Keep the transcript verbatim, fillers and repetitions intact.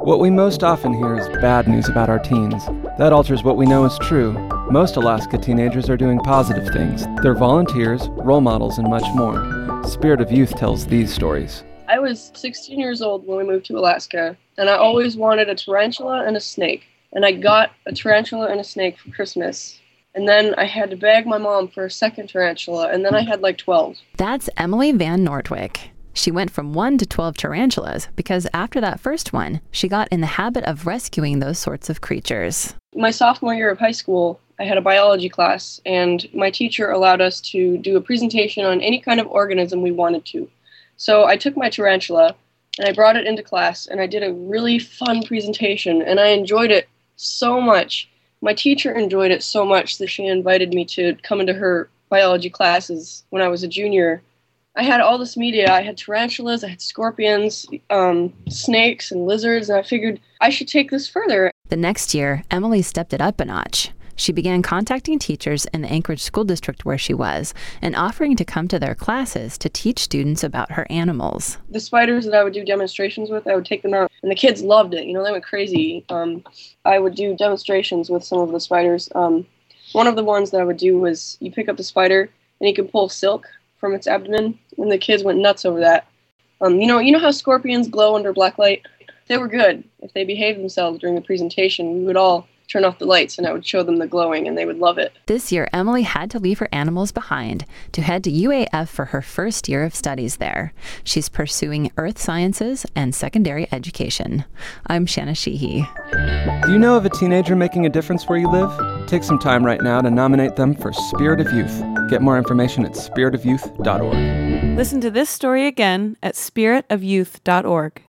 What we most often hear is bad news about our teens. That alters what we know is true. Most Alaska teenagers are doing positive things. They're volunteers, role models, and much more. Spirit of Youth tells these stories. I was sixteen years old when we moved to Alaska, and I always wanted a tarantula and a snake. And I got a tarantula and a snake for Christmas. And then I had to beg my mom for a second tarantula, and then I had like twelve. That's Emily Van Nordwick. She went from one to twelve tarantulas because after that first one, she got in the habit of rescuing those sorts of creatures. My sophomore year of high school, I had a biology class, and my teacher allowed us to do a presentation on any kind of organism we wanted to. So I took my tarantula, and I brought it into class, and I did a really fun presentation, and I enjoyed it so much. My teacher enjoyed it so much that she invited me to come into her biology classes when I was a junior. I had all this media. I had tarantulas, I had scorpions, um, snakes, and lizards, and I figured I should take this further. The next year, Emily stepped it up a notch. She began contacting teachers in the Anchorage School District where she was and offering to come to their classes to teach students about her animals. The spiders that I would do demonstrations with, I would take them out, and the kids loved it. You know, they went crazy. Um, I would do demonstrations with some of the spiders. Um, one of the ones that I would do was you pick up the spider, and you can pull silk from its abdomen, and the kids went nuts over that. Um, you know, you know how scorpions glow under black light? They were good. If they behaved themselves during the presentation, we would all turn off the lights and I would show them the glowing, and they would love it. This year, Emily had to leave her animals behind to head to U A F for her first year of studies there. She's pursuing earth sciences and secondary education. I'm Shanna Sheehy. Do you know of a teenager making a difference where you live? Take some time right now to nominate them for Spirit of Youth. Get more information at spirit of youth dot org. Listen to this story again at spirit of youth dot org.